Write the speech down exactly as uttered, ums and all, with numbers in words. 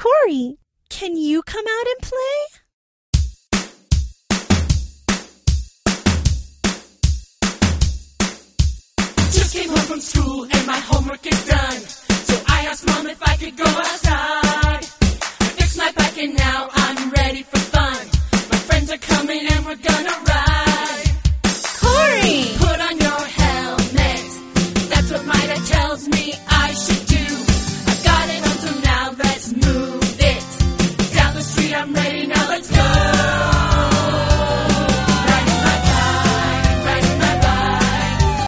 Corey, can you come out and play? Just came home from school and my homework is done. So I asked Mom if I could go outside. I fixed my bike and now I'm ready for fun. My friends are coming and we're gonna ride.